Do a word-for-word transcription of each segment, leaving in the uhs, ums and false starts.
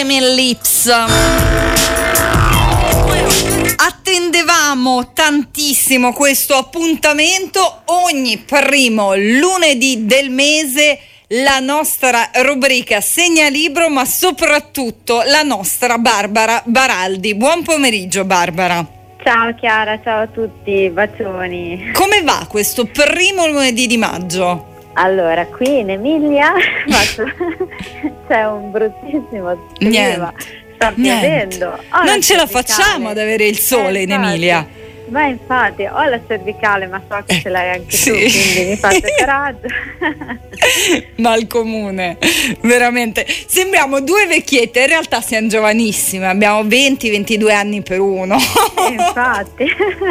Flaming Lips. Attendevamo tantissimo questo appuntamento, ogni primo lunedì del mese la nostra rubrica Segnalibro, ma soprattutto la nostra Barbara Baraldi. Buon pomeriggio Barbara. Ciao Chiara, ciao a tutti, bacioni. Come va questo primo lunedì di maggio? Allora, qui in Emilia c'è un bruttissimo clima, sta piovendo. Non ce la facciamo ad avere il sole eh, in Emilia. Ma infatti ho la cervicale, ma so che ce l'hai anche sì. tu, quindi mi fate coraggio. Mal comune, veramente. Sembriamo due vecchiette, in realtà siamo giovanissime, abbiamo venti ventidue anni per uno. Infatti.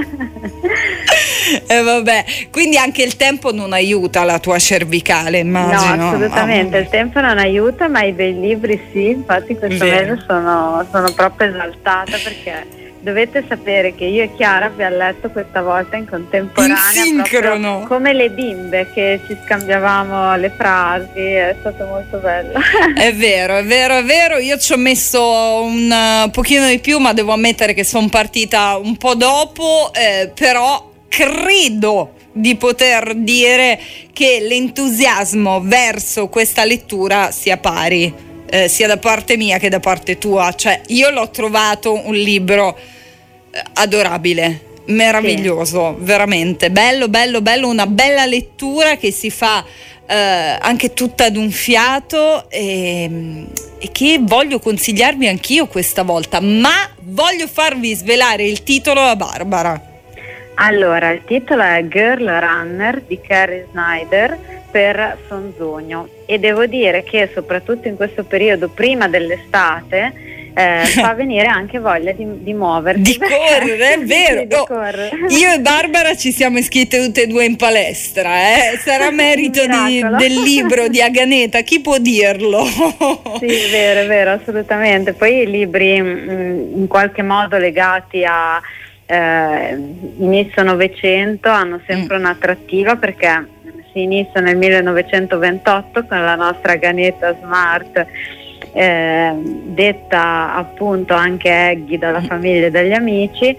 E eh, vabbè, quindi anche il tempo non aiuta la tua cervicale, immagino. No, assolutamente, oh. Il tempo non aiuta, ma i bei libri sì, infatti questo mese sono, sono proprio esaltata perché dovete sapere che io e Chiara abbiamo letto questa volta in contemporanea, in sincrono, come le bimbe che ci scambiavamo le frasi, è stato molto bello. È vero, è vero, è vero, io ci ho messo un pochino di più, ma devo ammettere che sono partita un po' dopo, eh, però credo di poter dire che l'entusiasmo verso questa lettura sia pari. Eh, sia da parte mia che da parte tua, cioè io l'ho trovato un libro eh, adorabile, meraviglioso, sì. Veramente bello, bello, bello, una bella lettura che si fa eh, anche tutta ad un fiato e, e che voglio consigliarvi anch'io questa volta, ma voglio farvi svelare il titolo a Barbara. Allora, il titolo è Girl Runner di Carrie Snyder per Sonzogno e devo dire che soprattutto in questo periodo prima dell'estate eh, fa venire anche voglia di, di muoversi, di correre, è vero. di oh, correre. Io e Barbara ci siamo iscritte tutte e due in palestra, eh? Sarà merito di, del libro di Aganeta, chi può dirlo? Sì, è vero, è vero, assolutamente. Poi i libri mh, in qualche modo legati a eh, inizio Novecento hanno sempre mm. un'attrattiva perché si inizia nel millenovecentoventotto con la nostra Aganeta Smart, eh, detta appunto anche Eggy dalla famiglia e dagli amici,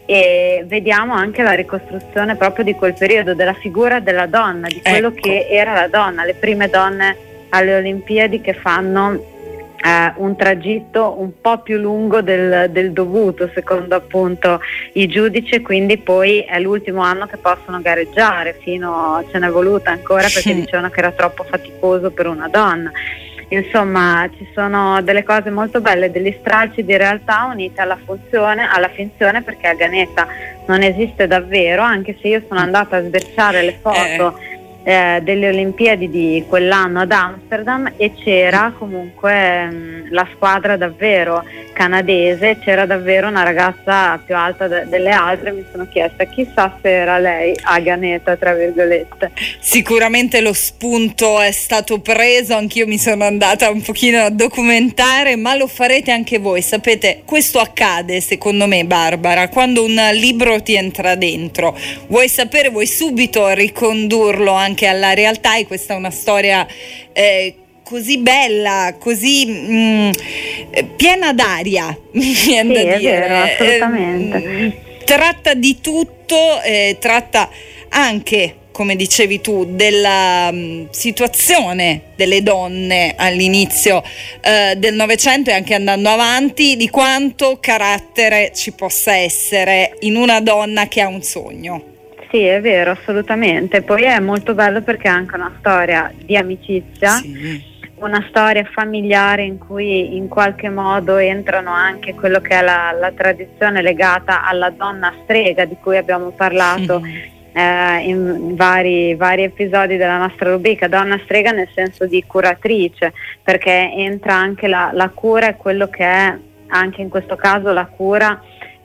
e vediamo anche la ricostruzione proprio di quel periodo della figura della donna, di quello ecco. che era la donna, le prime donne alle Olimpiadi che fanno Uh, un tragitto un po' più lungo del, del dovuto secondo appunto i giudici, quindi poi è l'ultimo anno che possono gareggiare, fino ce n'è voluta ancora perché sì. dicevano che era troppo faticoso per una donna. Insomma, ci sono delle cose molto belle, degli stralci di realtà unite alla funzione, alla finzione, perché Aganeta non esiste davvero, anche se io sono andata a sbirciare le foto eh. Eh, delle Olimpiadi di quell'anno ad Amsterdam e c'era comunque mh, la squadra davvero canadese, c'era davvero una ragazza più alta de- delle altre, mi sono chiesta chissà se era lei Aganeta tra virgolette. Sicuramente lo spunto è stato preso, anch'io mi sono andata un pochino a documentare, ma lo farete anche voi, sapete, questo accade secondo me Barbara, quando un libro ti entra dentro, vuoi sapere, vuoi subito ricondurlo anche alla realtà, e questa è una storia eh, così bella, così mh, piena d'aria, mi viene sì, da è dire. Vero, assolutamente. Eh, tratta di tutto, eh, tratta anche, come dicevi tu, della mh, situazione delle donne all'inizio eh, del Novecento e anche andando avanti, di quanto carattere ci possa essere in una donna che ha un sogno. Sì, è vero, assolutamente. Poi è molto bello perché è anche una storia di amicizia, sì. una storia familiare in cui in qualche modo entrano anche quello che è la, la tradizione legata alla donna strega di cui abbiamo parlato mm. eh, in vari, vari episodi della nostra rubrica. Donna strega nel senso di curatrice, perché entra anche la, la cura e quello che è anche in questo caso la cura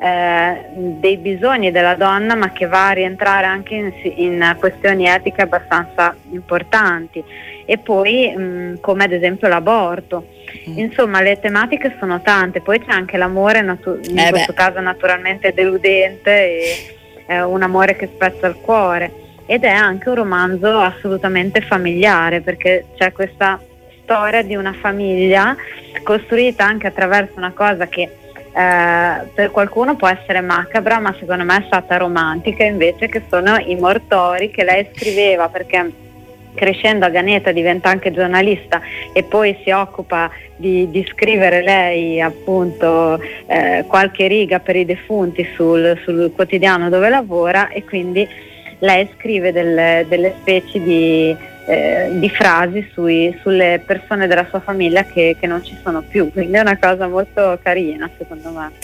Eh, dei bisogni della donna, ma che va a rientrare anche in, in questioni etiche abbastanza importanti, e poi mh, come ad esempio l'aborto. Mm. Insomma, le tematiche sono tante, poi c'è anche l'amore natu- in eh questo beh. caso naturalmente deludente e eh, un amore che spezza il cuore, ed è anche un romanzo assolutamente familiare perché c'è questa storia di una famiglia costruita anche attraverso una cosa che eh, per qualcuno può essere macabra, ma secondo me è stata romantica invece, che sono i mortori che lei scriveva, perché crescendo a Ganeta diventa anche giornalista e poi si occupa di, di scrivere lei appunto eh, qualche riga per i defunti sul, sul quotidiano dove lavora, e quindi lei scrive delle, delle specie di, eh, di frasi sui, sulle persone della sua famiglia che, che non ci sono più, quindi è una cosa molto carina secondo me.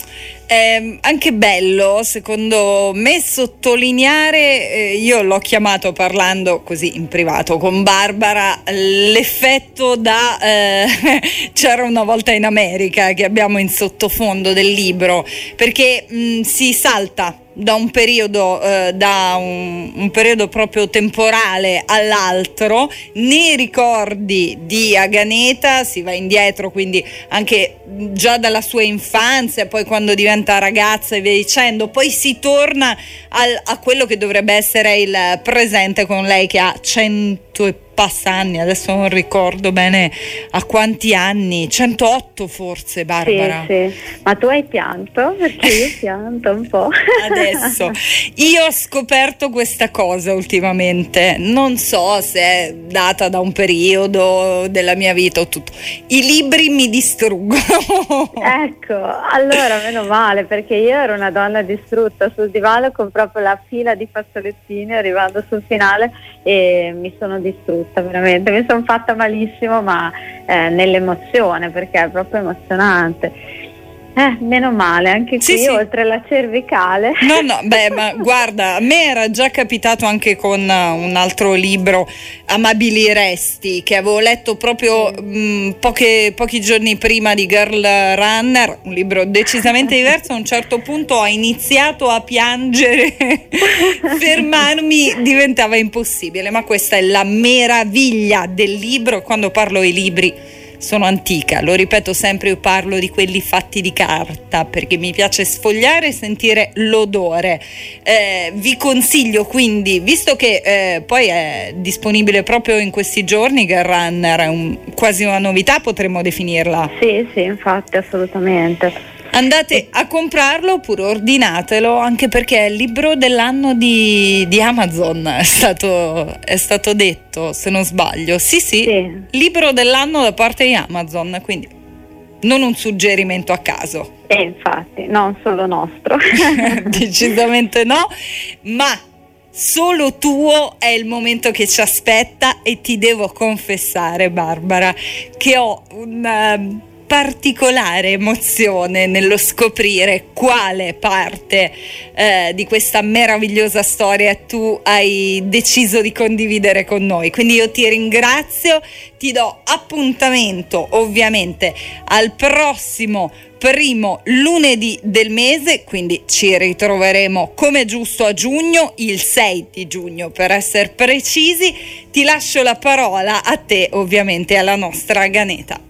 È anche bello secondo me sottolineare, eh, io l'ho chiamato parlando così in privato con Barbara, l'effetto da eh, c'era una volta in America, che abbiamo in sottofondo del libro, perché mh, si salta da un periodo eh, da un, un periodo proprio temporale all'altro, nei ricordi di Aganeta si va indietro, quindi anche già dalla sua infanzia, poi quando diventa ragazza e via dicendo, poi si torna al, a quello che dovrebbe essere il presente con lei che ha cento e passa anni, adesso non ricordo bene a quanti anni, centootto forse, Barbara. Sì, sì. Ma tu hai pianto? Perché io pianto un po'. Adesso, io ho scoperto questa cosa ultimamente, non so se è data da un periodo della mia vita o tutto, i libri mi distruggono. Ecco, allora meno male, perché io ero una donna distrutta sul divano con proprio la fila di fazzolettini arrivando sul finale e mi sono distrutta. Veramente mi sono fatta malissimo, ma eh, nell'emozione, perché è proprio emozionante. Eh, meno male, anche qui sì, sì. Oltre la cervicale. No, no, beh, ma guarda, a me era già capitato anche con uh, un altro libro, Amabili Resti, che avevo letto proprio mh, poche, pochi giorni prima di Girl Runner, un libro decisamente diverso. A un certo punto ho iniziato a piangere, fermarmi diventava impossibile, ma questa è la meraviglia del libro. Quando parlo ai libri sono antica, lo ripeto sempre, io parlo di quelli fatti di carta perché mi piace sfogliare e sentire l'odore. Eh, vi consiglio quindi, visto che eh, poi è disponibile proprio in questi giorni, Girl Runner è un, quasi una novità, potremmo definirla. Sì, sì, infatti, assolutamente. Andate a comprarlo oppure ordinatelo, anche perché è il libro dell'anno di, di Amazon, è stato, è stato detto, se non sbaglio. Sì, sì, sì, libro dell'anno da parte di Amazon, quindi non un suggerimento a caso. E infatti, non solo nostro. Decisamente no, ma solo tuo è il momento che ci aspetta, e ti devo confessare, Barbara, che ho un particolare emozione nello scoprire quale parte eh, di questa meravigliosa storia tu hai deciso di condividere con noi. Quindi io ti ringrazio, ti do appuntamento ovviamente al prossimo primo lunedì del mese, quindi ci ritroveremo come giusto a giugno, il sei di giugno per essere precisi. Ti lascio la parola a te ovviamente, alla nostra Ganeta.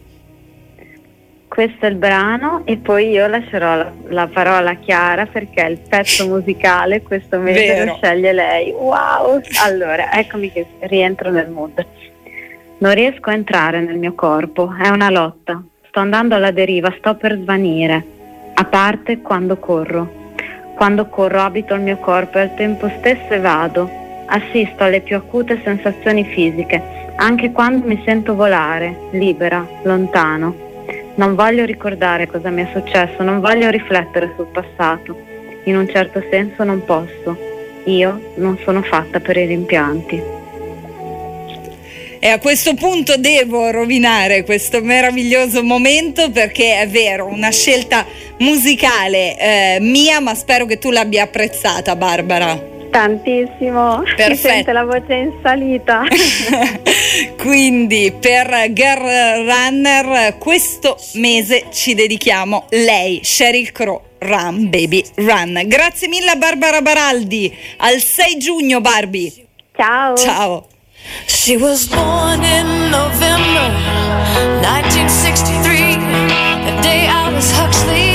Questo è il brano e poi io lascerò la, la parola a Chiara, perché il pezzo musicale questo mese Vero. Lo sceglie lei. Wow! Allora, eccomi che rientro nel mood. Non riesco a entrare nel mio corpo, è una lotta. Sto andando alla deriva, sto per svanire. A parte quando corro. Quando corro abito il mio corpo e al tempo stesso evado. Assisto alle più acute sensazioni fisiche, anche quando mi sento volare, libera, lontano. Non voglio ricordare cosa mi è successo, non voglio riflettere sul passato. In un certo senso non posso. Io non sono fatta per i rimpianti. E a questo punto devo rovinare questo meraviglioso momento, perché è vero, una scelta musicale eh, mia, ma spero che tu l'abbia apprezzata, Barbara. Tantissimo, Perfetto. Si sente la voce in salita. Quindi per Girl Runner questo mese ci dedichiamo lei, Sheryl Crow, Run Baby Run. Grazie mille a Barbara Baraldi, al sei giugno Barbie. Ciao. Ciao. She was born in November nineteen sixty-three, the day Aldous Huxley